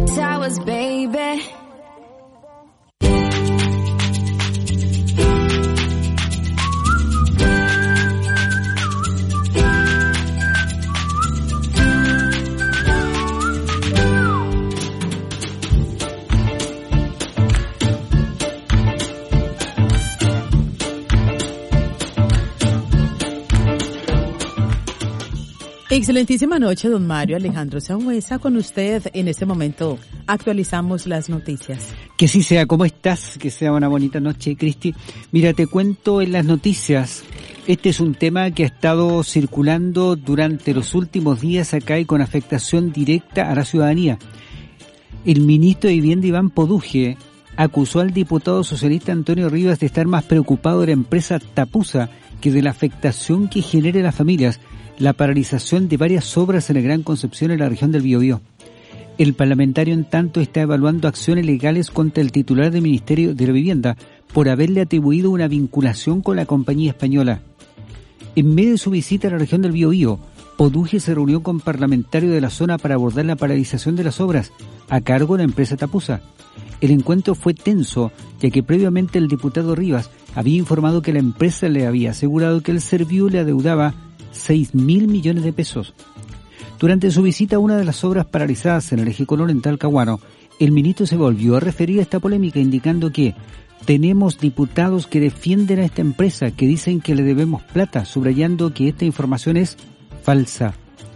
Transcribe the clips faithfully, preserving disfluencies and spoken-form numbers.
towers, baby. Excelentísima noche, don Mario Alejandro Sangüesa, con usted. En este momento actualizamos las noticias. Que sí sea, ¿cómo estás? Que sea una bonita noche, Cristi. Mira, te cuento en las noticias. Este es un tema que ha estado circulando durante los últimos días acá y con afectación directa a la ciudadanía. El ministro de Vivienda, Iván Poduje, acusó al diputado socialista Antonio Rivas de estar más preocupado de la empresa Tapusa que de la afectación que genere a las familias la paralización de varias obras en la Gran Concepción en la región del Biobío. El parlamentario, en tanto, está evaluando acciones legales contra el titular del Ministerio de la Vivienda por haberle atribuido una vinculación con la compañía española. En medio de su visita a la región del Biobío, Poduje se reunió con parlamentarios de la zona para abordar la paralización de las obras a cargo de la empresa Tapusa. El encuentro fue tenso, ya que previamente el diputado Rivas había informado que la empresa le había asegurado que el Serviu le adeudaba seis mil millones de pesos. Durante su visita a una de las obras paralizadas en el eje Colón en Talcahuano, el ministro se volvió a referir a esta polémica indicando que tenemos diputados que defienden a esta empresa, que dicen que le debemos plata, subrayando que esta información es falsa.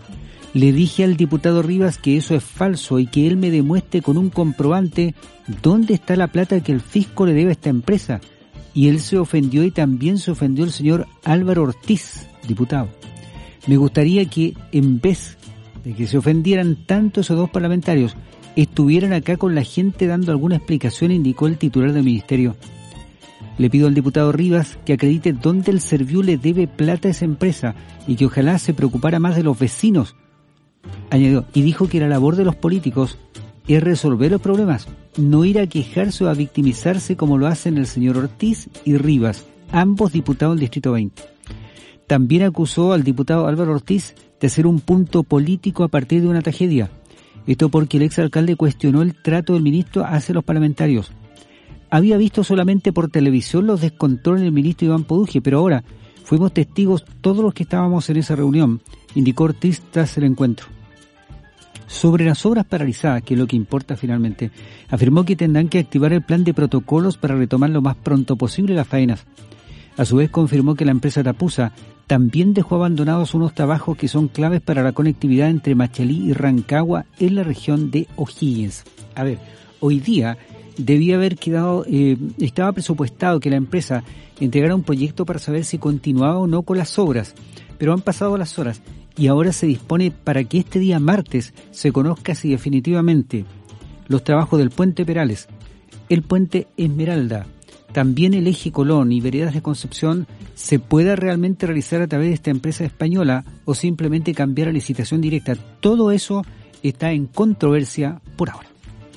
Le dije al diputado Rivas que eso es falso y que él me demuestre con un comprobante dónde está la plata que el fisco le debe a esta empresa. Y él se ofendió y también se ofendió el señor Álvaro Ortiz, diputado. Me gustaría que en vez de que se ofendieran tanto esos dos parlamentarios, estuvieran acá con la gente dando alguna explicación, indicó el titular del ministerio. Le pido al diputado Rivas que acredite dónde el Serviu le debe plata a esa empresa y que ojalá se preocupara más de los vecinos, añadió, y dijo que la labor de los políticos es resolver los problemas, no ir a quejarse o a victimizarse como lo hacen el señor Ortiz y Rivas, ambos diputados del Distrito veinte. También acusó al diputado Álvaro Ortiz de hacer un punto político a partir de una tragedia. Esto porque el exalcalde cuestionó el trato del ministro hacia los parlamentarios. Había visto solamente por televisión los descontroles del ministro Iván Poduje, pero ahora fuimos testigos todos los que estábamos en esa reunión, indicó Ortiz tras el encuentro. Sobre las obras paralizadas, que es lo que importa finalmente, afirmó que tendrán que activar el plan de protocolos para retomar lo más pronto posible las faenas. A su vez confirmó que la empresa Tapusa también dejó abandonados unos trabajos que son claves para la conectividad entre Machalí y Rancagua en la región de O'Higgins. A ver, hoy día debía haber quedado, eh, estaba presupuestado que la empresa entregara un proyecto para saber si continuaba o no con las obras, pero han pasado las horas y ahora se dispone para que este día martes se conozca si definitivamente los trabajos del puente Perales, el puente Esmeralda, también el eje Colón y veredas de Concepción se pueda realmente realizar a través de esta empresa española o simplemente cambiar a licitación directa. Todo eso está en controversia por ahora.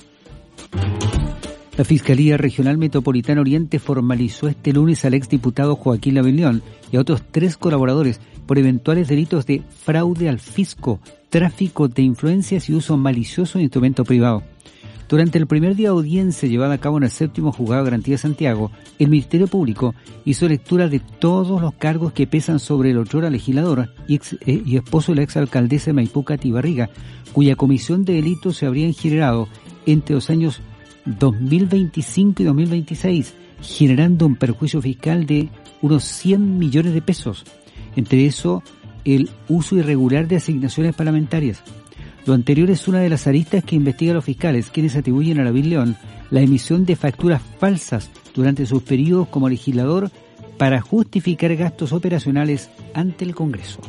La Fiscalía Regional Metropolitana Oriente formalizó este lunes al exdiputado Joaquín Lavillón y a otros tres colaboradores por eventuales delitos de fraude al fisco, tráfico de influencias y uso malicioso de instrumento privado. Durante el primer día de audiencia llevada a cabo en el séptimo Juzgado de Garantía de Santiago, el Ministerio Público hizo lectura de todos los cargos que pesan sobre el otrora legislador y, ex, eh, y esposo de la exalcaldesa de Maipú, Katy Barriga, cuya comisión de delitos se habrían generado entre los años dos mil veinticinco y dos mil veintiséis, generando un perjuicio fiscal de unos cien millones de pesos. Entre eso, el uso irregular de asignaciones parlamentarias. Lo anterior es una de las aristas que investigan los fiscales, quienes atribuyen a Lavín León la emisión de facturas falsas durante sus periodos como legislador para justificar gastos operacionales ante el Congreso.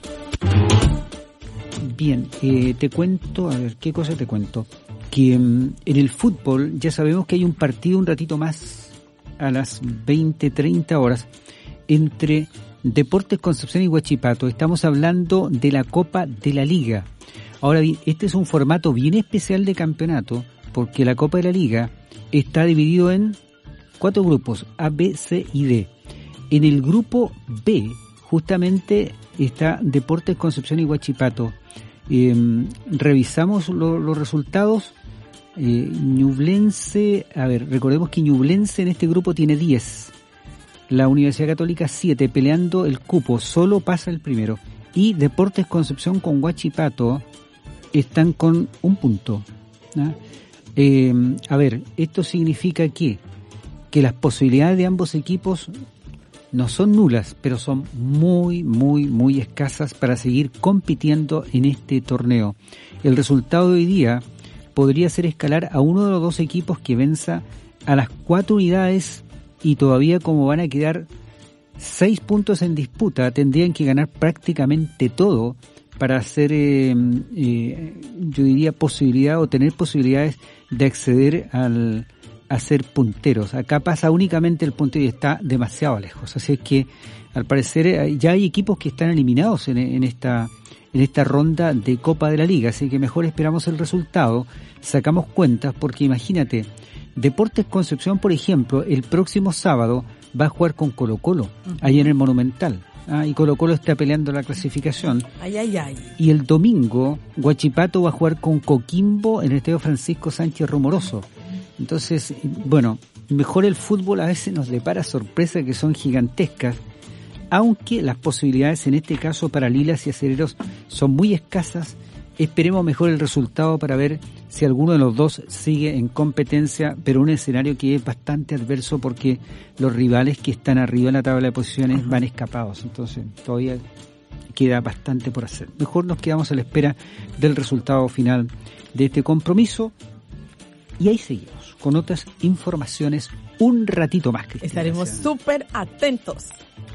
Bien, eh, te cuento, a ver, ¿qué cosa te cuento? Que um, en el fútbol ya sabemos que hay un partido un ratito más a las veinte treinta horas entre Deportes Concepción y Huachipato. Estamos hablando de la Copa de la Liga. Ahora bien, este es un formato bien especial de campeonato porque la Copa de la Liga está dividido en cuatro grupos, A, B, C y D. En el grupo B justamente está Deportes Concepción y Huachipato. Eh, revisamos lo, los resultados Eh, Ñublense, a ver, recordemos que Ñublense en este grupo tiene diez. La Universidad Católica siete, peleando el cupo, solo pasa el primero. Y Deportes Concepción con Huachipato están con un punto. ¿no? Eh, a ver, esto significa que, que las posibilidades de ambos equipos no son nulas, pero son muy, muy, muy escasas para seguir compitiendo en este torneo. El resultado de hoy día podría ser escalar a uno de los dos equipos que venza a las cuatro unidades, y todavía como van a quedar seis puntos en disputa, tendrían que ganar prácticamente todo para hacer, eh, eh, yo diría, posibilidad o tener posibilidades de acceder al a ser punteros. Acá pasa únicamente el puntero y está demasiado lejos. Así es que, al parecer, ya hay equipos que están eliminados en, en esta en esta ronda de Copa de la Liga. Así que mejor esperamos el resultado, sacamos cuentas, porque imagínate, Deportes Concepción, por ejemplo, el próximo sábado va a jugar con Colo Colo, uh-huh. ahí en el Monumental. Ah, y Colo Colo está peleando la clasificación. Ay, ay, ay. Y el domingo, Huachipato va a jugar con Coquimbo en el Estadio Francisco Sánchez Rumoroso. Entonces, bueno, mejor el fútbol a veces nos depara sorpresas que son gigantescas, aunque las posibilidades en este caso para Lilas y Acereros son muy escasas. Esperemos mejor el resultado para ver si alguno de los dos sigue en competencia, pero un escenario que es bastante adverso porque los rivales que están arriba en la tabla de posiciones uh-huh. van escapados, entonces todavía queda bastante por hacer. Mejor nos quedamos a la espera del resultado final de este compromiso y ahí seguimos con otras informaciones un ratito más, Cristina. Estaremos súper atentos.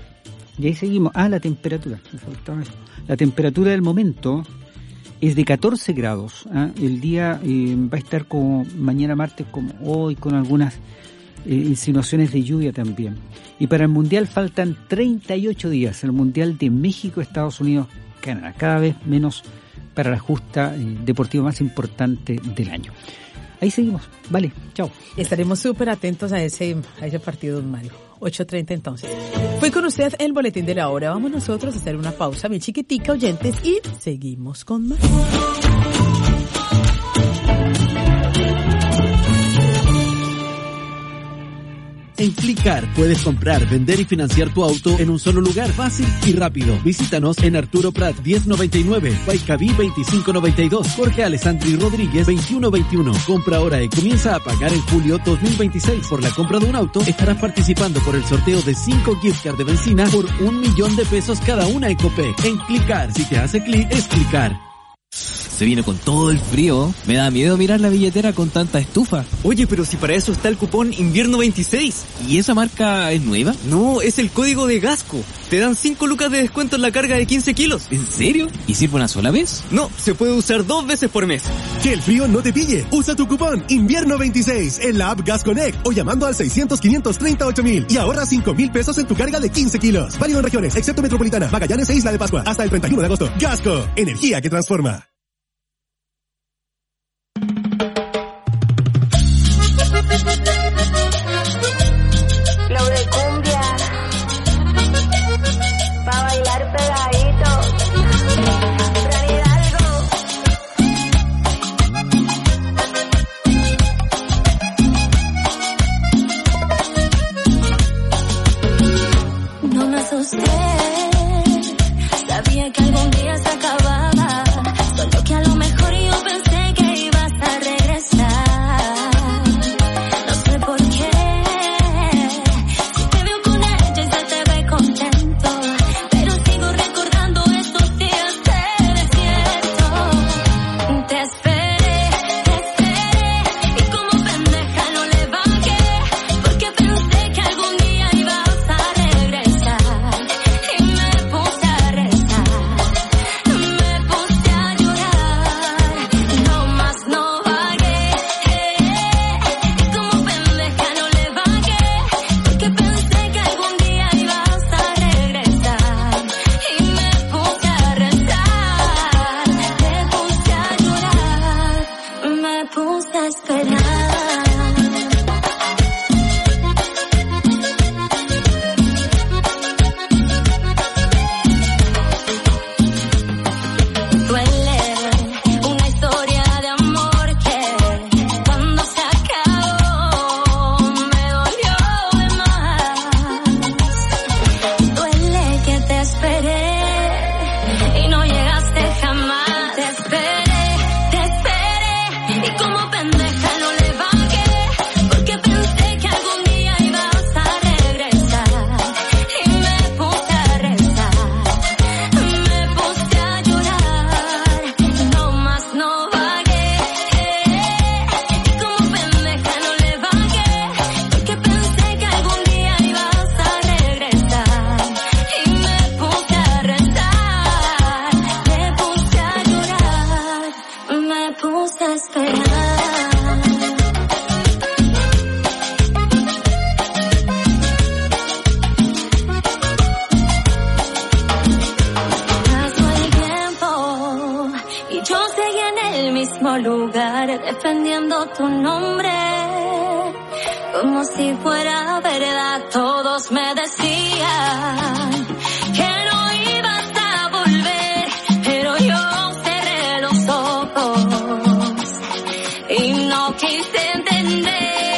Y ahí seguimos. Ah, la temperatura. La temperatura del momento es de catorce grados. ¿eh? El día eh, va a estar como mañana martes, como hoy, con algunas eh, insinuaciones de lluvia también. Y para el Mundial faltan treinta y ocho días. El Mundial de México, Estados Unidos, Canadá. Cada vez menos para la justa eh, deportiva más importante del año. Ahí seguimos. Vale, chao. Estaremos súper atentos a ese, a ese partido, Mario. ocho treinta entonces. Fue con usted el boletín de la hora. Vamos nosotros a hacer una pausa bien chiquitica, oyentes, y seguimos con más. En Clicar puedes comprar, vender y financiar tu auto en un solo lugar, fácil y rápido. Visítanos en Arturo Prat diez noventa y nueve, Guaycaví veinticinco noventa y dos, Jorge Alessandri Rodríguez veintiuno veintiuno. Compra ahora y comienza a pagar en julio dos mil veintiséis. Por la compra de un auto estarás participando por el sorteo de cinco gift cards de benzina por un millón de pesos cada una en Copec. En Clicar, si te hace clic, es Clicar. Se viene con todo el frío. Me da miedo mirar la billetera con tanta estufa. Oye, pero si para eso está el cupón Invierno veintiséis. ¿Y esa marca es nueva? No, es el código de Gasco. Te dan cinco lucas de descuento en la carga de quince kilos. ¿En serio? ¿Y sirve una sola vez? No, se puede usar dos veces por mes. Que el frío no te pille. Usa tu cupón Invierno veintiséis en la app Gas Connect o llamando al seiscientos, quinientos treinta y ocho mil y ahorra cinco mil pesos en tu carga de quince kilos. Válido en regiones, excepto Metropolitana, Magallanes e Isla de Pascua. Hasta el treinta y uno de agosto. Gasco, energía que transforma. Flow de cumbia, pa' bailar pegadito. Fran Hidalgo. No me asusté, sabía que algún día se acababa, solo que a lo mejor yo pensé que ibas a regresar. Duele una historia de amor que defendiendo tu nombre, como si fuera verdad. Todos me decían que no ibas a volver, pero yo cerré los ojos y no quise entender.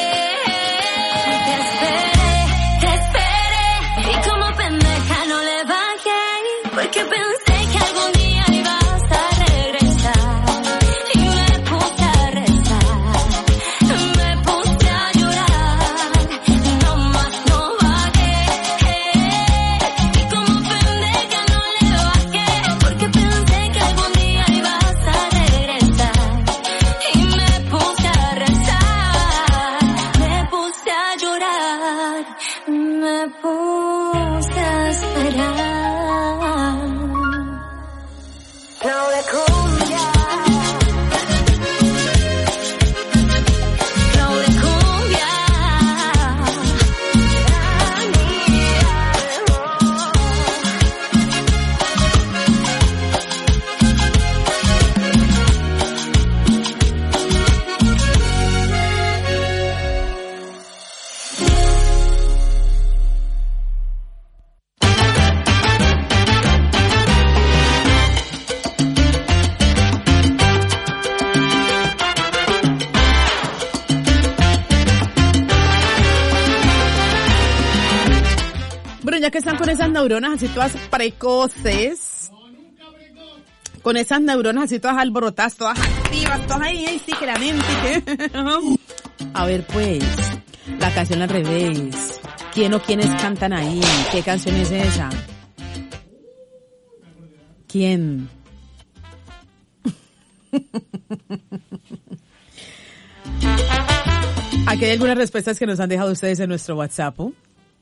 Te esperé, te esperé, y como pendeja no le bajé, porque pensé que algún día ibas a regresar. Y me puse a rezar, me puse a llorar, no más no bajé. Y como pendeja no le bajé, porque pensé que algún día ibas a regresar. Y me puse a rezar, me puse a llorar, me puse a esperar. Flow de cumbia, flow de cumbia. Bueno, ya que están con esas neuronas así todas precoces, con esas neuronas así todas alborotadas, todas activas, todas ahí, ahí sí, que la mente, que... A ver, pues, la canción al revés. ¿Quién o quiénes cantan ahí? ¿Qué canción es esa? ¿Quién? Aquí hay algunas respuestas que nos han dejado ustedes en nuestro WhatsApp. ¿Oh?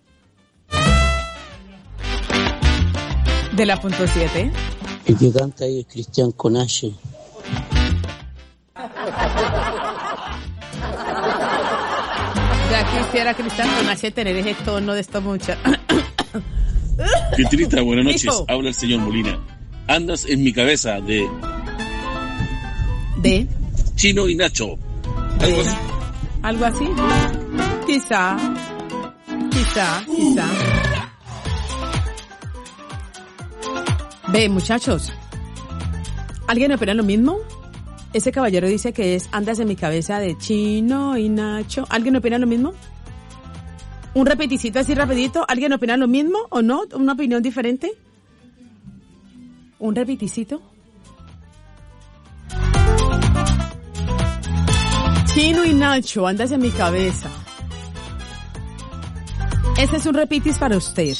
De la punto siete. El que canta ahí es Cristian Conache. Ya quisiera Cristian Conache tener ese tono de esto mucho. Quintinita, buenas noches. Hijo. Habla el señor Molina. Andas en mi cabeza de ¿De? Chino y Nacho. Algo así. ¿Algo así? Quizá. Quizá, quizá. Ve, muchachos. ¿Alguien opina lo mismo? Ese caballero dice que es Andas en mi cabeza de Chino y Nacho. ¿Alguien opina lo mismo? Un repeticito así rapidito. ¿Alguien opina lo mismo o no? ¿Una opinión diferente? ¿Un repeticito? Chino y Nacho, Andas en mi cabeza. Ese es un repitis para usted.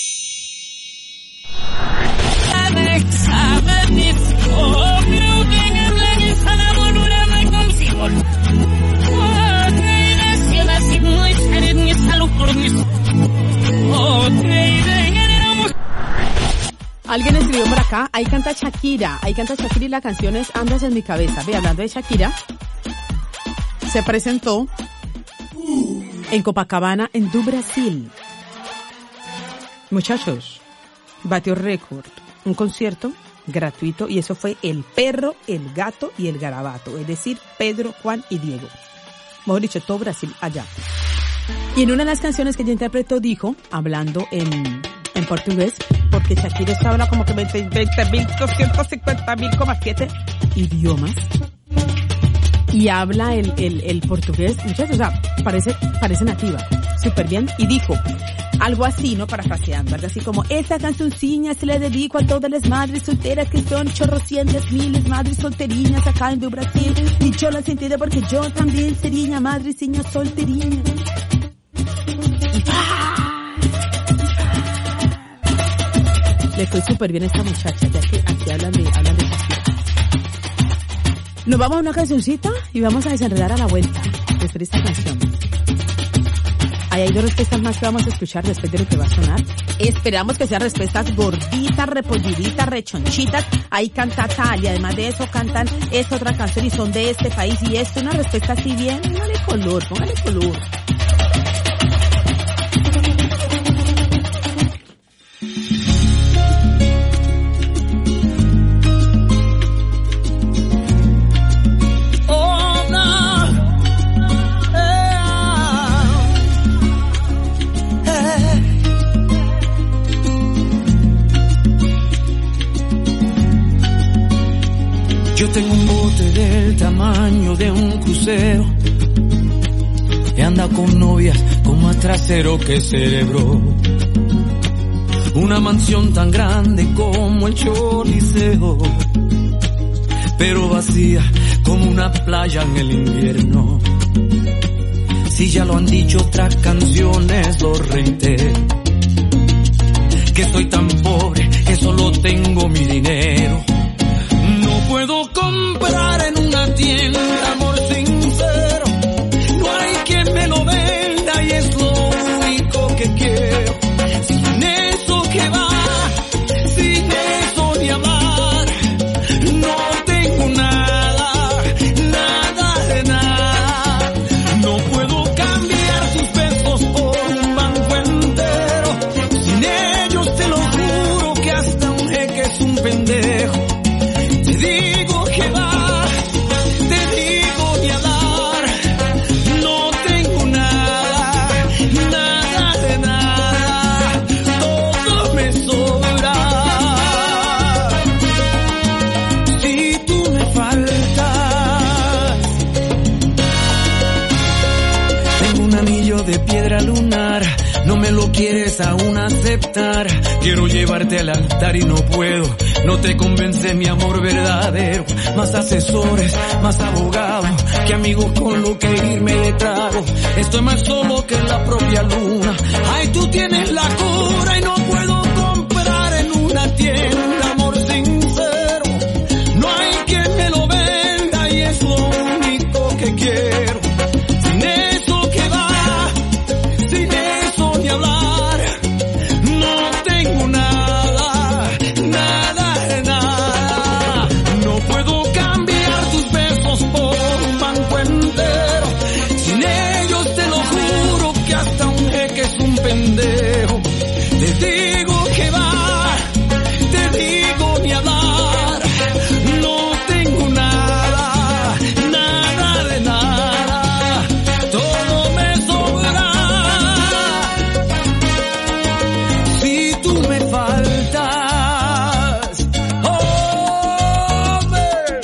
Alguien escribió por acá, ahí canta Shakira, ahí canta Shakira y la canción es Andas en mi cabeza. Ve, hablando de Shakira, se presentó en Copacabana, en do Brasil. Muchachos, batió récord, un concierto gratuito y eso fue El Perro, El Gato y El Garabato, es decir, Pedro, Juan y Diego. Mejor dicho, todo Brasil allá. Y en una de las canciones que ella interpretó dijo, hablando en, en portugués, porque Shakira está habla como que veinte mil doscientos cincuenta mil coma siete idiomas. Y habla el, el, el portugués, muchachos, o sea, parece, parece nativa, súper bien. Y dijo algo así, ¿no? Parafraseando, algo así como, esta cancioncilla se le dedico a todas las madres solteras que son chorrocientas miles madres solteriñas acá en Brasil. Y yo la sentí porque yo también sería madreciña solteriña. Y ¡ah! Le fue súper bien a esta muchacha, ya que aquí hablan de, hablan de Shakira. Nos vamos a una cancioncita y vamos a desenredar a la vuelta después de esta canción. Ahí hay dos respuestas más que vamos a escuchar después de lo que va a sonar. Esperamos que sean respuestas gorditas, repolliditas, rechonchitas. Ahí canta tal y además de eso cantan esta otra canción y son de este país y esto. Una respuesta así bien, póngale color, póngale color. All tamaño de un crucero y anda con novias con más trasero que cerebro. Una mansión tan grande como el Choliseo, pero vacía como una playa en el invierno. Si ya lo han dicho otras canciones, lo reitero, que soy tan pobre que solo tengo mi dinero. No puedo comprar en una tienda amor sincero, no hay quien me lo venda y es lo único que quiero. Sin eso que va, sin eso ni hablar, no tengo nada, nada de nada. No puedo cambiar tus besos por un banco entero, sin ellos te lo juro que hasta un jeque es un pendejo. Te digo que va, te digo ni hablar, no tengo nada, nada de nada, todo me sobra. Si tú me faltas, tengo un anillo de piedra lunar, no me lo quieres aún aceptar. Quiero llevarte al altar y no puedo, no te convence mi amor verdadero. Más asesores, más abogados, que amigos con lo que irme de trago. Estoy más solo que la propia luna. Ay, tú tienes la cura y no puedo comprar en una tienda amor sincero. No hay quien me lo venda y es lo único que quiero. Sin eso que va, sin eso ni hablar, no tengo nada, nada de nada. No puedo cambiar tus besos por un banco entero, sin ellos te lo juro que hasta un jeque es un pendejo. Te digo que va, te digo ni hablar, no tengo nada, nada de nada, todo me sobra. Si tú me faltas, oh, ver.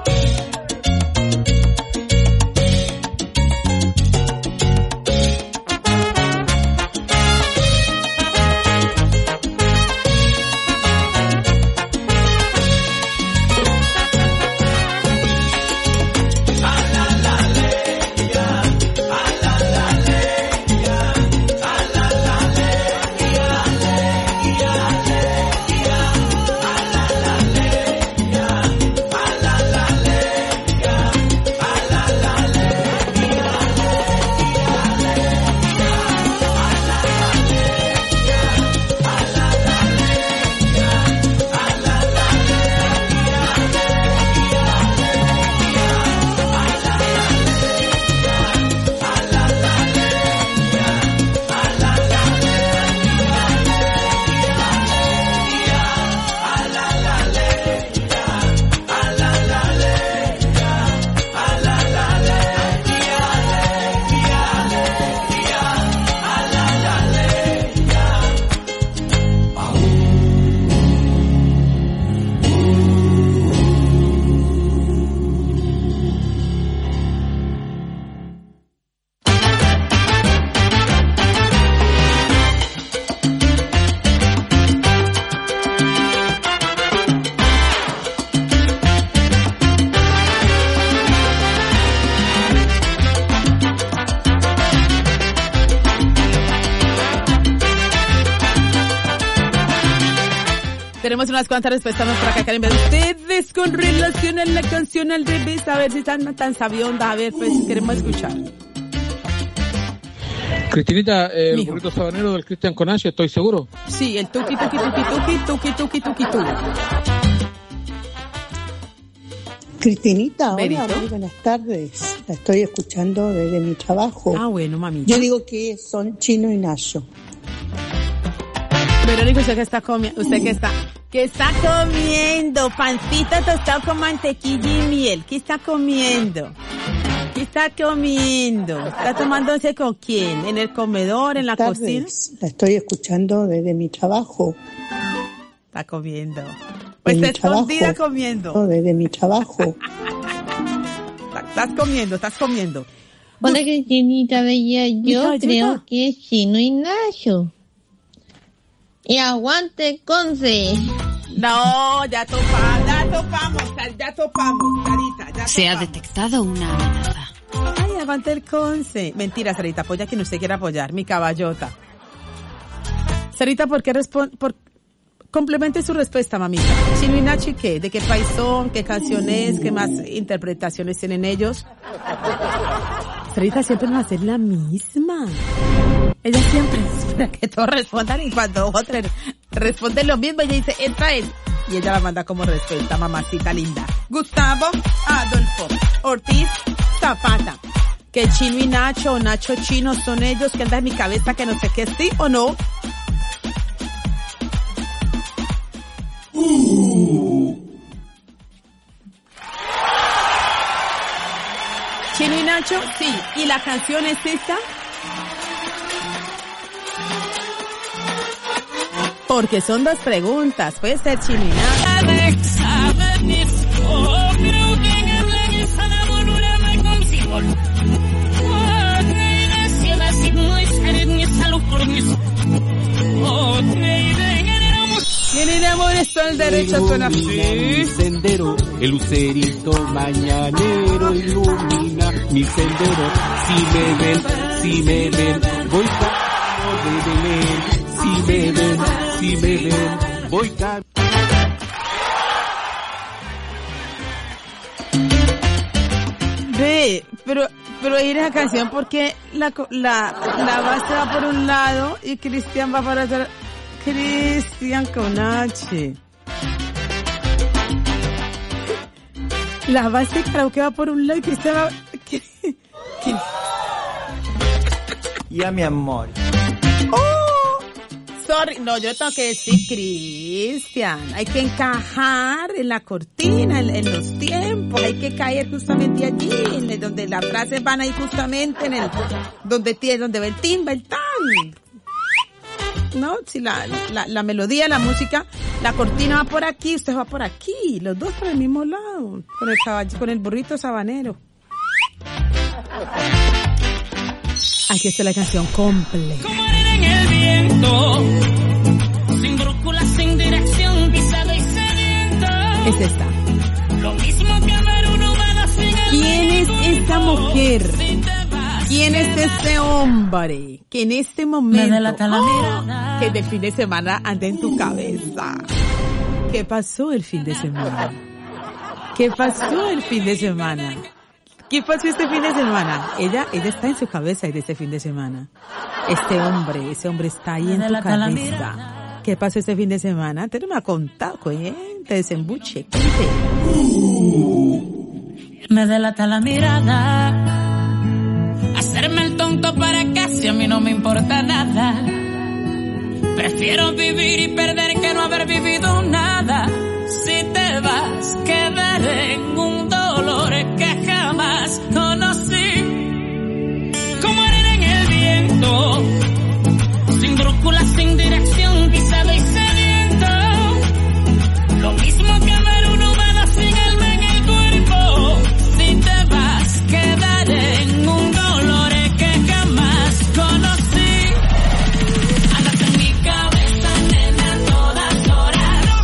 Tenemos unas cuantas respuestas más por acá, Karen. Ustedes con relación a la canción al revés, a ver si están tan sabionda, a ver, pues queremos escuchar. Cristinita, eh, el burrito sabanero del Cristian Conache, estoy seguro. Sí, el tuki tuki tuki tuki tuki tuki tuki tuki. Cristinita, hola, muy buenas tardes. La estoy escuchando desde mi trabajo. Ah, bueno, mami. Yo digo que son Chino y Nacho. Verónica, ¿usted qué está comiendo? ¿Usted qué está? ¿Qué está comiendo? Pancita tostado con mantequilla y miel. ¿Qué está comiendo? ¿Qué está comiendo? ¿Está tomándose con quién? ¿En el comedor, en la tardes. cocina? La estoy escuchando desde mi trabajo. Está comiendo. Pues está escondida comiendo. No, desde mi trabajo. Estás comiendo, estás comiendo. Hola, Cristinita Bella. Yo Mija, creo ayuda. que es Chino y Nacho. Y aguante, Conce. No, ya topamos, ya topamos, ya topamos, Sarita, ya Se ha topamos. detectado una amenaza. Ay, aguante el Conce. Mentira, Sarita, apoya quien usted quiera apoyar, mi caballota. Sarita, ¿por qué responde? Por... Complemente su respuesta, mamita. Chino y Nacho, ¿y qué? ¿De qué país son? ¿Qué canciones? ¿Qué más interpretaciones tienen ellos? Sarita siempre va a ser la misma. Ella siempre espera que todos respondan y cuando otros responden lo mismo, ella dice, entra él. Y ella la manda como respuesta, mamacita linda. Gustavo Adolfo Ortiz Zapata. Que Chino y Nacho o Nacho Chino son ellos, que anda en mi cabeza que no sé qué, sí o no. Chino y Nacho, sí. ¿Y la canción es esta? Porque son dos preguntas. Puede ser Chino y Nacho. Y en el amor está el derecho, suena así. Mi sendero, el lucerito mañanero ilumina mi sendero. Si me ven, si me ven, voy camino de Belén. Si me ven, si me ven, voy camino. Ve, pero, pero ahí la canción porque la, la, la base va por un lado y Cristian va para otro. Cristian con H. La base creo que va por un lado y Cristian va... ¿Qué? ¿Qué? Ya, mi amor. ¡Oh! Sorry, no, yo tengo que decir Cristian. Hay que encajar en la cortina, en, en los tiempos. Hay que caer justamente allí, en el, donde las frases van ahí justamente en el... Donde tiene, donde va el timba, el tan. No, si la, la, la melodía, la música, la cortina va por aquí, usted va por aquí, los dos por el mismo lado, con el caballo, con el burrito sabanero. Aquí está la canción completa. Como arena en el viento, sin brújula, sin dirección, pisado y sediento. Es esta. Lo mismo que amar una humana sin el ¿Quién es esta mujer? ¿Quién es este hombre que en este momento, oh, que de fin de semana anda en tu cabeza? ¿Qué pasó el fin de semana? ¿Qué pasó el fin de semana? ¿Qué pasó este fin de semana? Ella, ella está en su cabeza desde este fin de semana. Este hombre, ese hombre está ahí en tu cabeza. ¿Qué pasó este fin de semana? Te no me ha contado, cuente, desembuche, cuente. Me delata la mirada. Hacerme el tonto para casi a mí no me importa nada. Prefiero vivir y perder que no haber vivido nada. Si te vas, quedaré en un dolor que jamás conocí. Como arena en el viento, sin brújula, sin dirección, pisado y sediento. Lo mismo que amar una humana sin alma en el cuerpo. Si te vas, quedaré en un dolor que jamás conocí. Andas en mi cabeza, nena, a todas horas.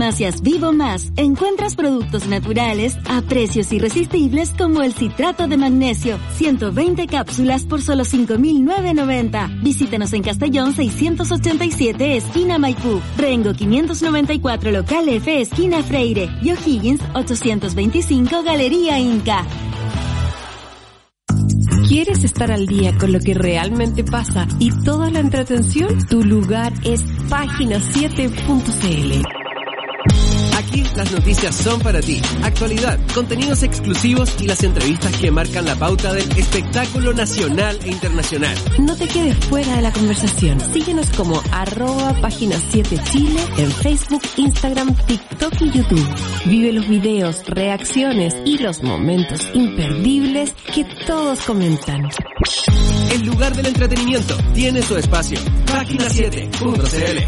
Farmacias Vivo Más encuentras productos naturales a precios irresistibles como el citrato de magnesio, ciento veinte cápsulas por solo cinco mil novecientos noventa. Visítanos en Castellón seiscientos ochenta y siete, esquina Maipú, Rengo quinientos noventa y cuatro, local F, esquina Freire, y O'Higgins ochocientos veinticinco, Galería Inca. ¿Quieres estar al día con lo que realmente pasa y toda la entretención? Tu lugar es página siete punto c l. Aquí las noticias son para ti. Actualidad, contenidos exclusivos y las entrevistas que marcan la pauta del espectáculo nacional e internacional. No te quedes fuera de la conversación. Síguenos como arroba página siete Chile en Facebook, Instagram, TikTok y YouTube. Vive los videos, reacciones y los momentos imperdibles que todos comentan. El lugar del entretenimiento tiene su espacio. página siete punto c l.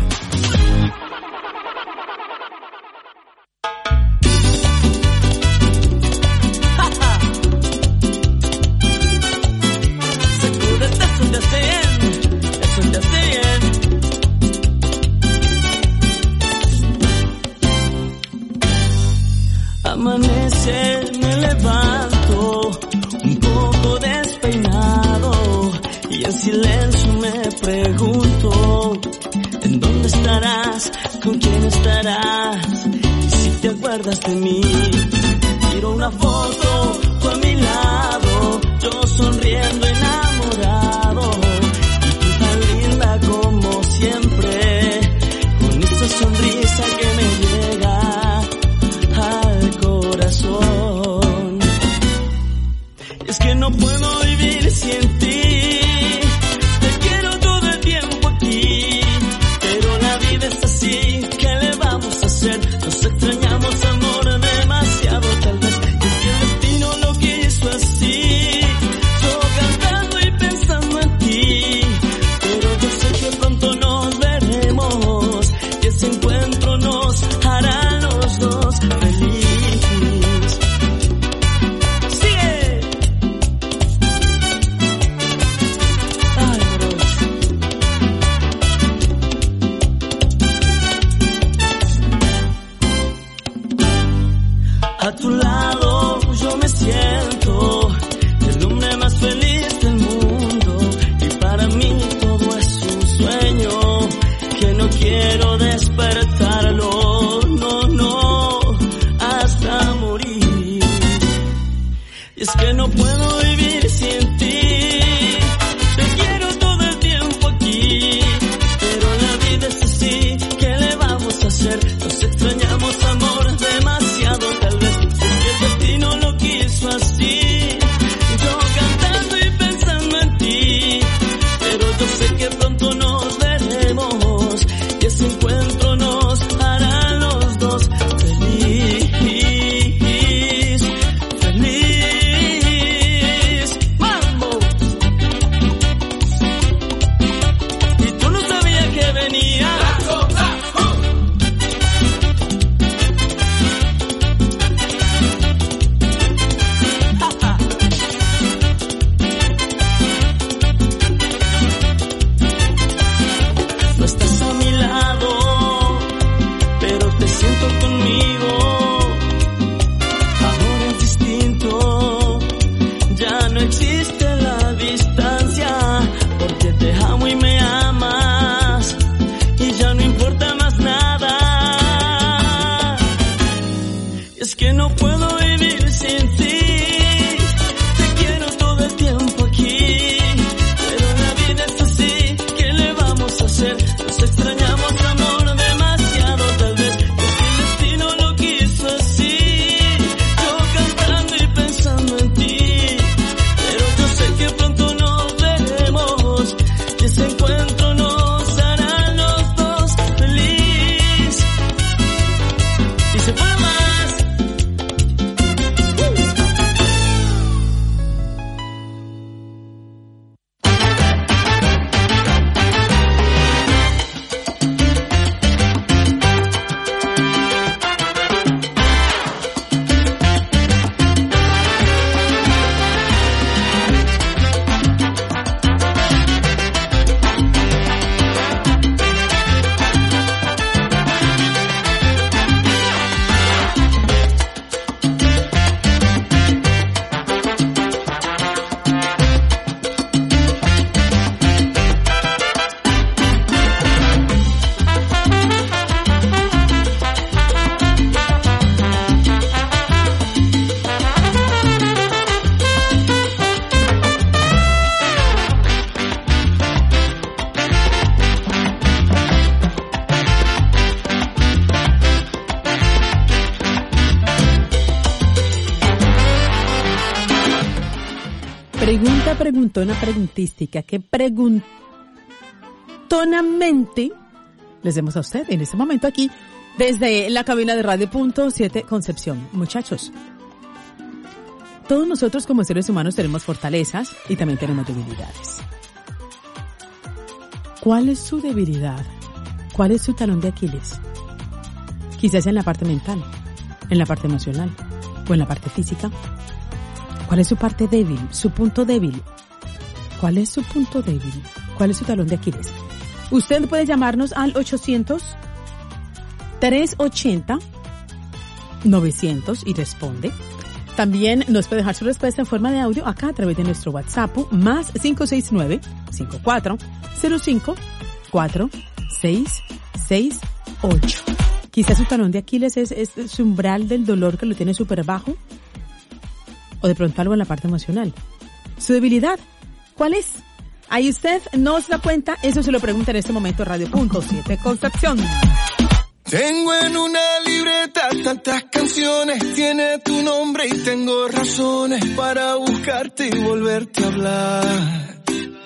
Amanece, me levanto un poco despeinado y en silencio me pregunto ¿en dónde estarás? ¿Con quién estarás? Y si te acuerdas de mí, tiro una foto, tú a mi lado, yo sonriendo enamorado y tú tan linda como siempre, con esa sonrisa que me llega al corazón. Es que no puedo vivir sin ti, te quiero todo el tiempo aquí, pero la vida es así, ¿qué le vamos a hacer? Nos extrañamos, amor, demasiado tal vez, es que el destino lo quiso así, yo cantando y pensando en ti, pero yo sé que pronto nos veremos y ese encuentro nos hará a los dos felices. A tu lado yo me siento el hombre más feliz del mundo y para mí todo es un sueño que no quiero despertarlo, no, no, hasta morir. Y es que no puedo vivir sin ti, te quiero todo el tiempo aquí, pero la vida es así, ¿qué le vamos a hacer? Nos extrañamos, amor, demasiado tal vez, es que el destino lo quiso así. Pregunta, preguntona, preguntística. ¿Qué preguntonamente les demos a usted en este momento aquí desde la cabina de Radio Punto siete Concepción? Muchachos, todos nosotros como seres humanos tenemos fortalezas y también tenemos debilidades. ¿Cuál es su debilidad? ¿Cuál es su talón de Aquiles? Quizás en la parte mental, en la parte emocional o en la parte física. ¿Cuál es su parte débil, su punto débil? ¿Cuál es su punto débil? ¿Cuál es su talón de Aquiles? Usted puede llamarnos al ochocientos, trescientos ochenta, novecientos y responde. También nos puede dejar su respuesta en forma de audio acá a través de nuestro WhatsApp más cinco seis nueve, cinco cuatro cero cinco, cuatro seis seis ocho. Quizás su talón de Aquiles es, es su umbral del dolor que lo tiene súper bajo. O de pronto algo en la parte emocional. ¿Su debilidad cuál es? Ahí usted nos da cuenta. Eso se lo pregunta en este momento Radio Punto siete Concepción. Tengo en una libreta tantas canciones, tiene tu nombre y tengo razones para buscarte y volverte a hablar.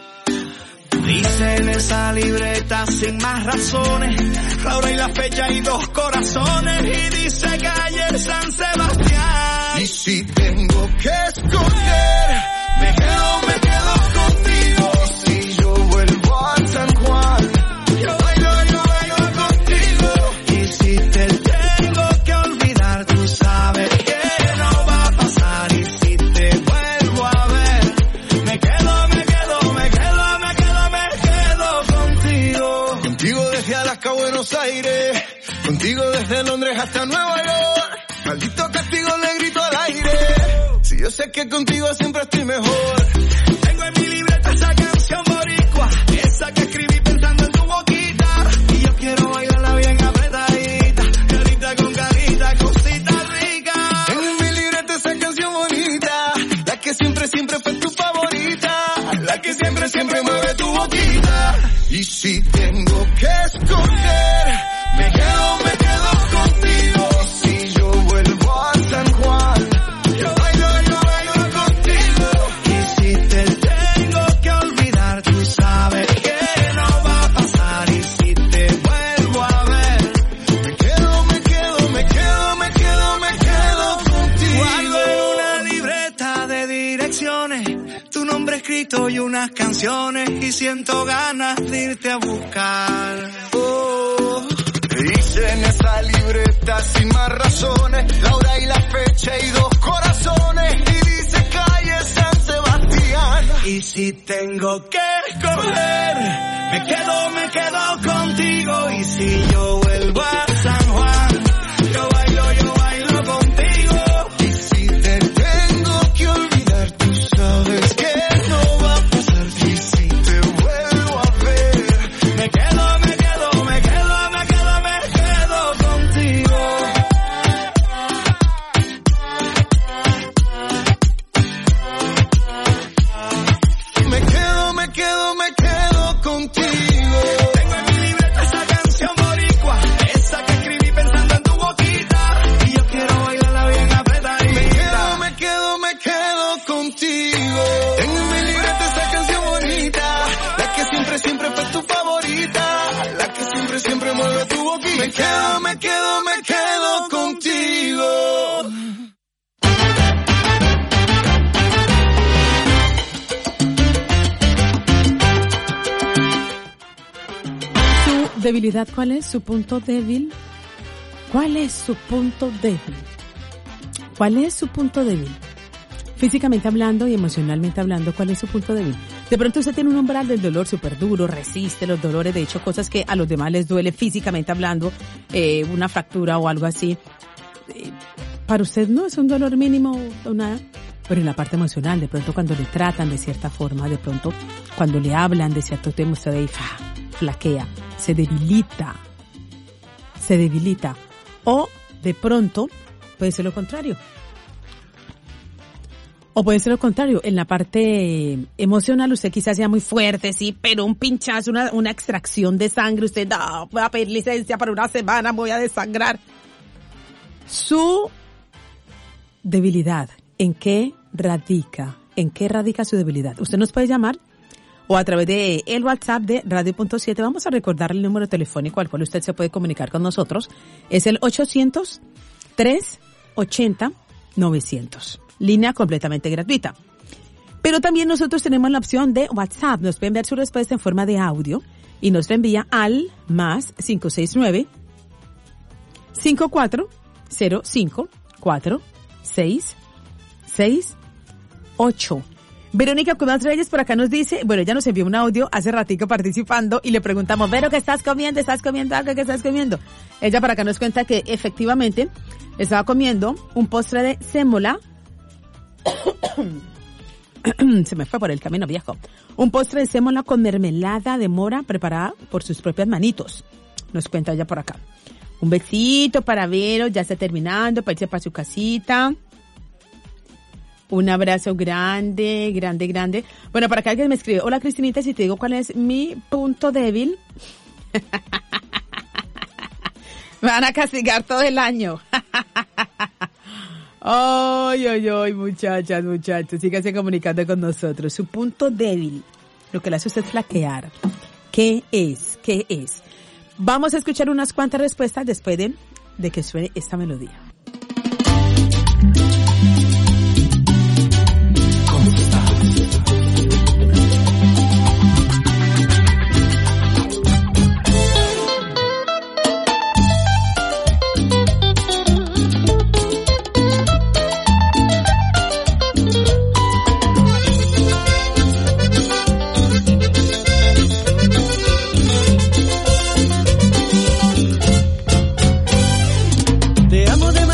Dice en esa libreta sin más razones, la hora y la fecha y dos corazones, y dice calle San Sebastián. Y si tengo que escoger, me quedo, me quedo contigo. Y si yo vuelvo a San Juan, yo bailo, yo bailo contigo. Y si te tengo que olvidar, tú sabes que no va a pasar. Y si te vuelvo a ver, me quedo, me quedo, me quedo, me quedo, me quedo contigo. Contigo desde Alaska a Buenos Aires, contigo desde Londres hasta Nueva York. Maldito castigo le grito al aire, si yo sé que contigo siempre estoy mejor. Tengo en mi libreta esa canción boricua, esa que escribí pensando en tu boquita. Y yo quiero bailarla bien apretadita, carita con carita, cosita rica. Tengo en mi libreta esa canción bonita, la que siempre, siempre fue tu favorita, la que siempre, siempre mueve tu boquita. Y si tengo que escoger, me quedo, me quedo contigo. Si yo vuelvo a San Juan, yo bailo, yo bailo contigo. Y si te tengo que olvidar, tú sabes que no va a pasar. Y si te vuelvo a ver, me quedo, me quedo, me quedo, me quedo, me quedo contigo. Guardo en una libreta de direcciones tu nombre escrito y unas canciones, y siento ganas de irte a buscar. Oh. Dice en esa libreta sin más razones, la hora y la fecha y dos corazones, y dice calle San Sebastián. Y si tengo que escoger, me quedo, me quedo contigo. Y si yo vuelvo a San Juan, yo bailo, yo bailo contigo. Y si te tengo que olvidar, tú sabes que no va a pasar. Y si te vuelvo a ver, me quedo, me quedo, me quedo, me quedo, me quedo contigo. Me quedo, me quedo, me quedo contigo. Tengo en mi libreta esa canción boricua, esa que escribí pensando en tu boquita. Y yo quiero bailarla bien apretadita. Me quedo, me quedo, me quedo contigo. Tengo en mi libreta esa canción bonita, la que siempre, siempre fue tu favorita, la que siempre, siempre mueve tu boquita. Me quedo, me quedo, me quedo contigo. ¿Su debilidad cuál es? ¿Su punto débil? ¿Cuál es su punto débil? ¿Cuál es su punto débil? Físicamente hablando y emocionalmente hablando, ¿cuál es su punto débil? De pronto usted tiene un umbral del dolor súper duro, resiste los dolores, de hecho cosas que a los demás les duele físicamente hablando, eh, una fractura o algo así. Eh, para usted no es un dolor mínimo o nada, pero en la parte emocional, de pronto cuando le tratan de cierta forma, de pronto cuando le hablan de cierto tema, usted ahí flaquea, se debilita, se debilita. O de pronto puede ser lo contrario. O puede ser lo contrario, en la parte emocional usted quizás sea muy fuerte, sí, pero un pinchazo, una, una extracción de sangre, usted, no, voy a pedir licencia para una semana, voy a desangrar. Su debilidad, ¿en qué radica? en qué radica su debilidad. Usted nos puede llamar o a través de el WhatsApp de Radio Punto siete. Vamos a recordar el número telefónico al cual usted se puede comunicar con nosotros. Es el ochocientos, trescientos ochenta, novecientos. Línea completamente gratuita. Pero también nosotros tenemos la opción de WhatsApp. Nos pueden enviar su respuesta en forma de audio y nos la envía al más cinco seis nueve, cinco cuatro cero cinco, cuatro seis seis ocho. Verónica Cuevas Reyes por acá nos dice, bueno, ella nos envió un audio hace ratico participando y le preguntamos, Vero, ¿qué estás comiendo? ¿Estás comiendo algo? ¿Qué estás comiendo? Ella para acá nos cuenta que efectivamente estaba comiendo un postre de sémola. Se me fue por el camino viejo. Un postre de sémola con mermelada de mora preparada por sus propias manitos. Nos cuenta ella por acá. Un besito para Vero, ya está terminando, para irse para su casita. Un abrazo grande, grande, grande. Bueno, para que alguien me escribe, hola Cristinita, si te digo cuál es mi punto débil, me van a castigar todo el año. Ay, ay, ay, muchachas, muchachos, síganse comunicando con nosotros. Su punto débil, lo que le hace a usted flaquear. ¿Qué es? ¿Qué es? Vamos a escuchar unas cuantas respuestas después de, de que suene esta melodía. Te amo de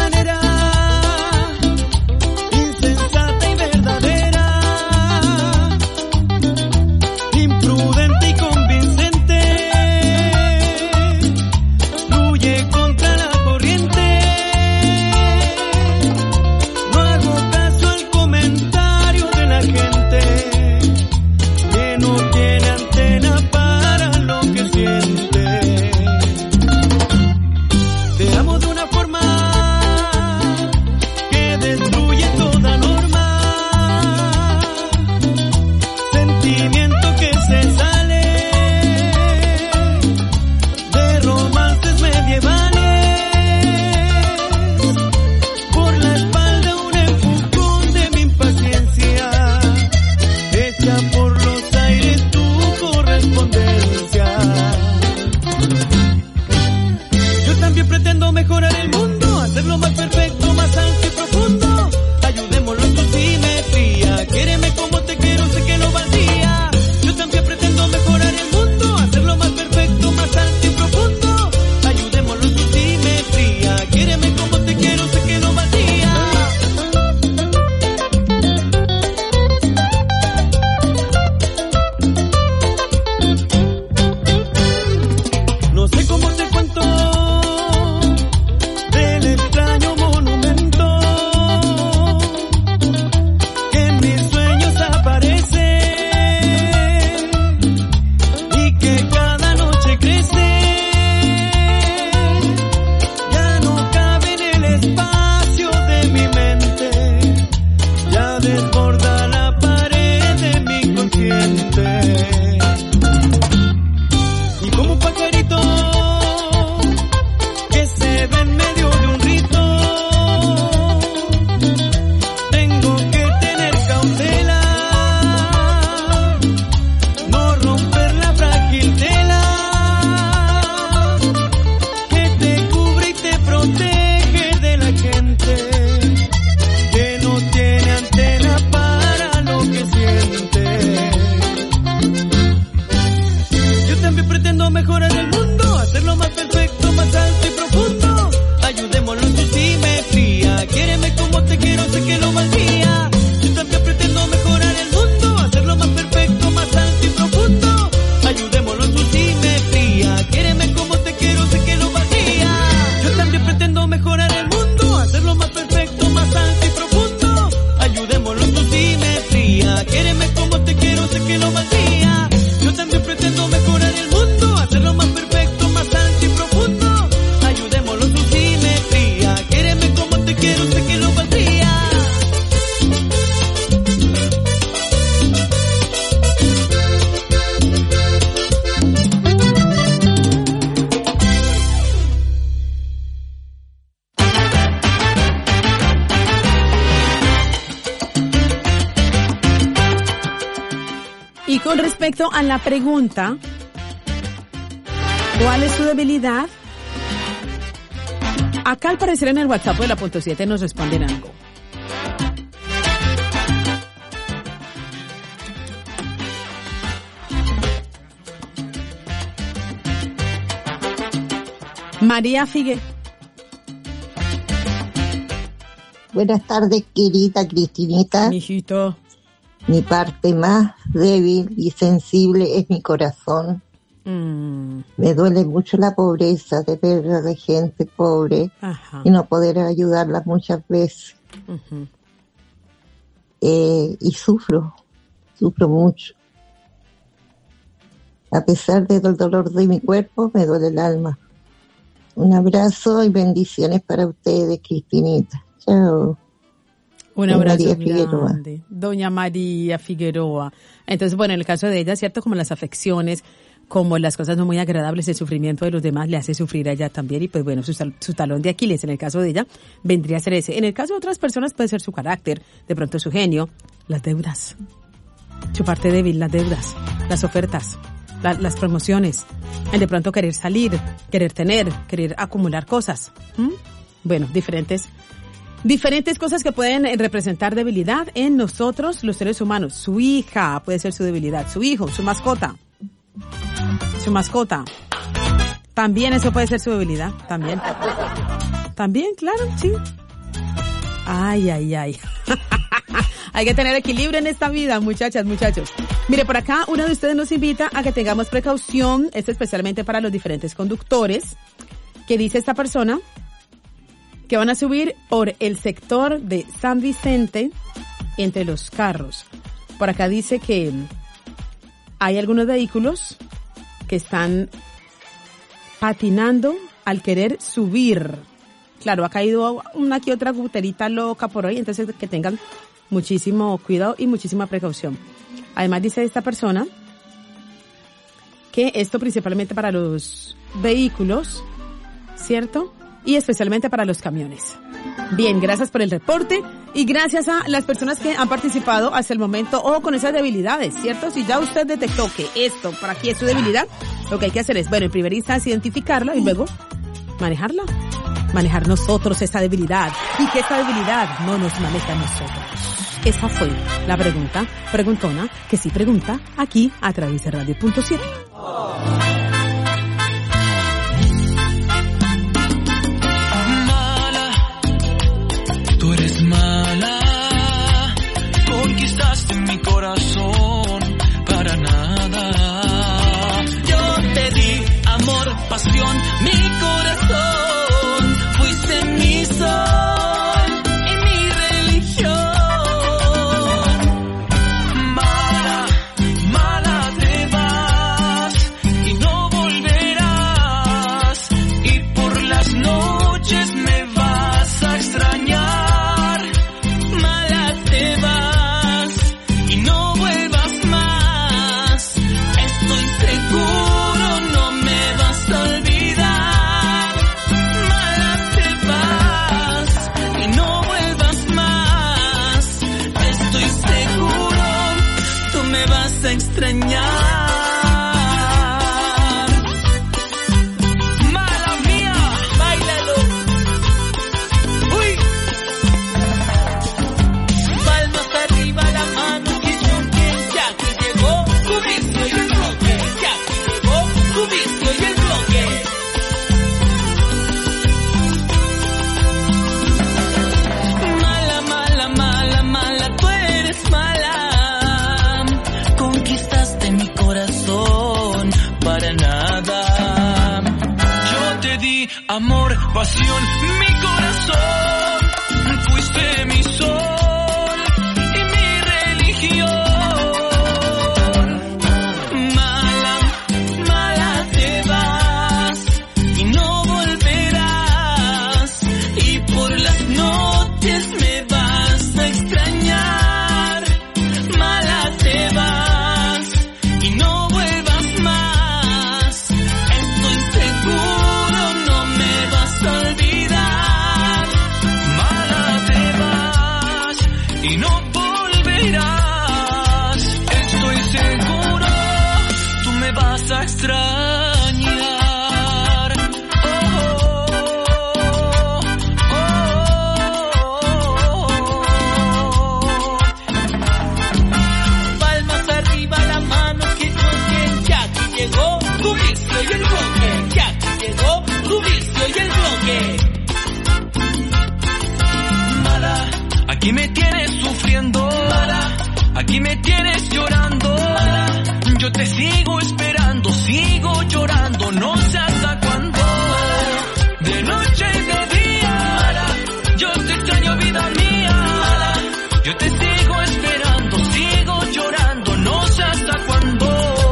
Con respecto a la pregunta, ¿cuál es su debilidad? Acá al parecer en el WhatsApp de la punto siete nos responden algo. María Figue. Buenas tardes, querida Cristinita. Mijito. Mi parte más débil y sensible es mi corazón. Mm. Me duele mucho la pobreza de ver a la gente pobre. Ajá. Y no poder ayudarla muchas veces. Uh-huh. Eh, y sufro, sufro mucho. A pesar del dolor de mi cuerpo, me duele el alma. Un abrazo y bendiciones para ustedes, Cristinita. Chao. Un abrazo María grande. Figueroa. Doña María Figueroa. Entonces, bueno, en el caso de ella, ¿cierto? Como las afecciones, como las cosas no muy agradables, el sufrimiento de los demás le hace sufrir a ella también. Y pues bueno, su, su talón de Aquiles, en el caso de ella, vendría a ser ese. En el caso de otras personas puede ser su carácter, de pronto su genio, las deudas. Su parte débil, las deudas, las ofertas, la, las promociones, el de pronto querer salir, querer tener, querer acumular cosas. ¿Mm? Bueno, diferentes Diferentes cosas que pueden representar debilidad en nosotros, los seres humanos. Su hija puede ser su debilidad, su hijo, su mascota. Su mascota. También eso puede ser su debilidad, también. También, claro, sí. Ay, ay, ay. Hay que tener equilibrio en esta vida, muchachas, muchachos. Mire, por acá uno de ustedes nos invita a que tengamos precaución, esto especialmente para los diferentes conductores, que dice esta persona que van a subir por el sector de San Vicente entre los carros. Por acá dice que hay algunos vehículos que están patinando al querer subir. Claro, ha caído una que otra guterita loca por ahí, entonces que tengan muchísimo cuidado y muchísima precaución. Además dice esta persona que esto principalmente para los vehículos, ¿cierto? Y especialmente para los camiones. Bien, gracias por el reporte y gracias a las personas que han participado hasta el momento o con esas debilidades, ¿cierto? Si ya usted detectó que esto para aquí es su debilidad, lo que hay que hacer es, bueno, en primera instancia identificarla y luego manejarla. Manejar nosotros esa debilidad y que esta debilidad no nos maneja a nosotros. Esa fue la pregunta, preguntona, que sí pregunta aquí a través de Radio Punto siete. Tú eres mala, conquistaste mi corazón para nada. Yo te di amor, pasión, mi corazón, fuiste mi sol y mi religión. Mala, mala te vas y no volverás, y por las noches me vas a extrañar. Extrañar. Mala mía, báilalo. Uy. Palmas arriba, la mano y choque. Ya que llegó tu vicio y el bloque. Ya que llegó tu vicio y el bloque. Mala, mala, mala, mala, tú eres mala. Conquistaste mi corazón para nada. Yo te di amor, pasión, mi corazón. Fuiste mi sol y mi religión. Mala, mala te vas y no volverás, y por las noches me vas a extrañar. Mala te vas y no vuelvas más. Estoy seguro, no me vas a olvidar. Mala te vas y no volverás. Estoy seguro. Aquí me tienes sufriendo, aquí me tienes llorando. Yo te sigo esperando, sigo llorando, no sé hasta cuándo. De noche y de día, yo te extraño, vida mía. Yo te sigo esperando, sigo llorando, no sé hasta cuándo.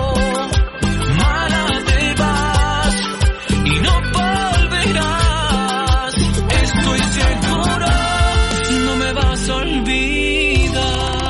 Mala te vas y no volverás. Estoy segura, no me vas a olvidar.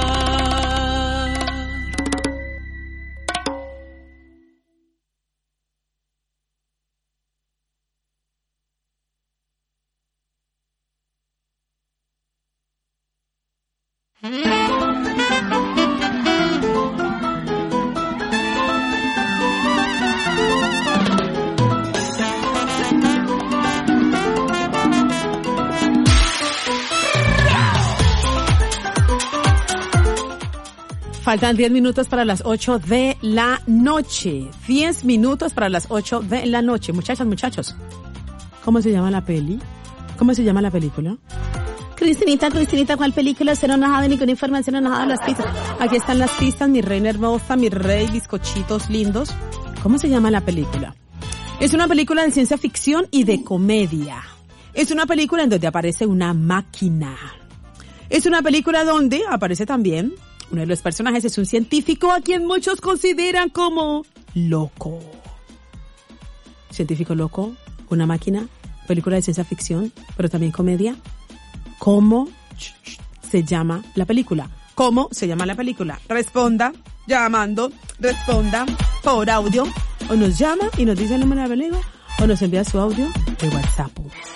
Faltan diez minutos para las ocho de la noche. diez minutos para las ocho de la noche. Muchachas, muchachos, ¿cómo se llama la peli? ¿Cómo se llama la película? Cristinita, Cristinita, ¿cuál película? Usted no nos ha dado ninguna información, no nos ha dado las pistas. Aquí están las pistas, mi reina hermosa, mi rey, bizcochitos lindos. ¿Cómo se llama la película? Es una película de ciencia ficción y de comedia. Es una película en donde aparece una máquina. Es una película donde aparece también uno de los personajes, es un científico a quien muchos consideran como loco. Científico loco, una máquina, película de ciencia ficción, pero también comedia. ¿Cómo se llama la película? ¿Cómo se llama la película? Responda llamando, responda por audio, o nos llama y nos dice el número de la película, o nos envía su audio de WhatsApp.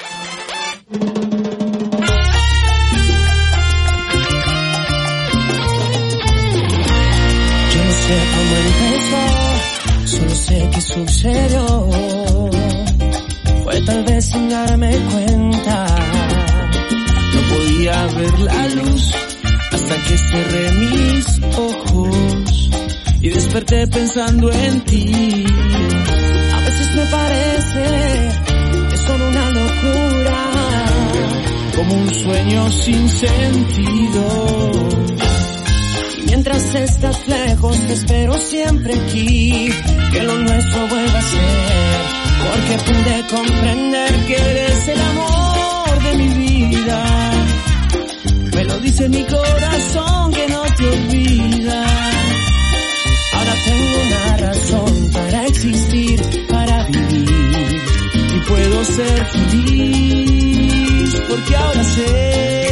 No sé cómo empezó, solo sé que sucedió. Fue tal vez sin darme cuenta. No podía ver la luz hasta que cerré mis ojos y desperté pensando en ti. A veces me parece que es solo una locura, como un sueño sin sentido. Mientras estás lejos te espero siempre aquí, que lo nuestro vuelva a ser, porque pude comprender que eres el amor de mi vida. Me lo dice mi corazón que no te olvida. Ahora tengo una razón para existir, para vivir, y puedo ser feliz, porque ahora sé.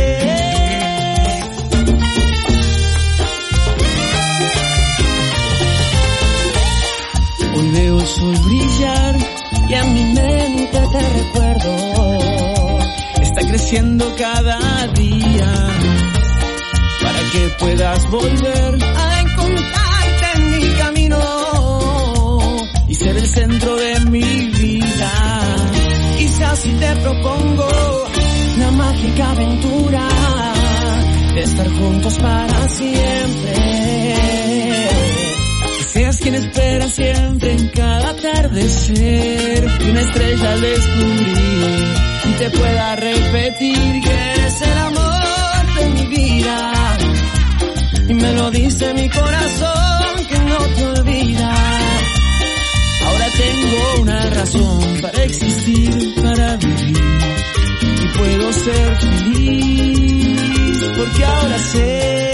Hoy veo el sol brillar y a mi mente te recuerdo. Está creciendo cada día para que puedas volver a encontrarte en mi camino y ser el centro de mi vida. Quizás si te propongo la mágica aventura de estar juntos para siempre. Seas quien espera siempre en cada atardecer, y una estrella al descubrir, y te pueda repetir que eres el amor de mi vida. Y me lo dice mi corazón que no te olvida. Ahora tengo una razón para existir, para vivir, y puedo ser feliz, porque ahora sé.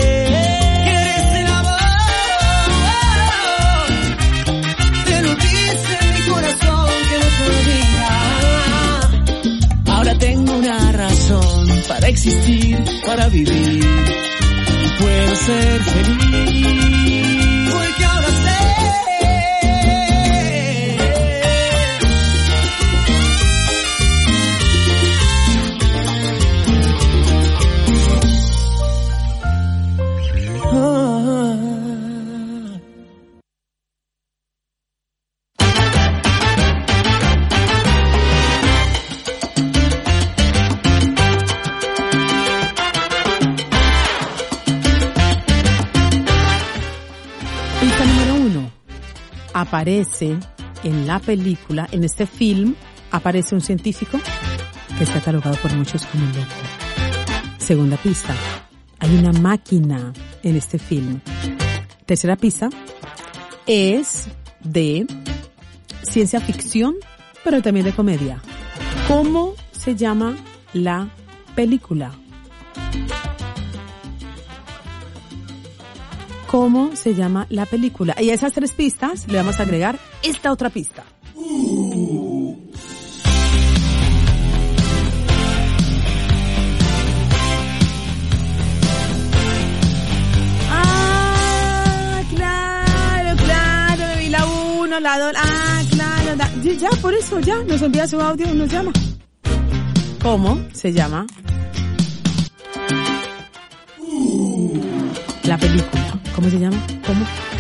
Ahora tengo una razón para existir, para vivir, y puedo ser feliz, porque ahora sé. Aparece en la película, en este film, aparece un científico que es catalogado por muchos como un loco. Segunda pista, Hay una máquina en este film. Tercera pista es de ciencia ficción, pero también de comedia. ¿Cómo se llama la película? ¿Cómo se llama la película? Y a esas tres pistas le vamos a agregar esta otra pista. Ah, claro, claro, me vi la uno, la dos, ah, claro, la, ya, por eso, ya, nos envía su audio y nos llama. ¿Cómo se llama la película? ¿Cómo se llama? ¿Cómo?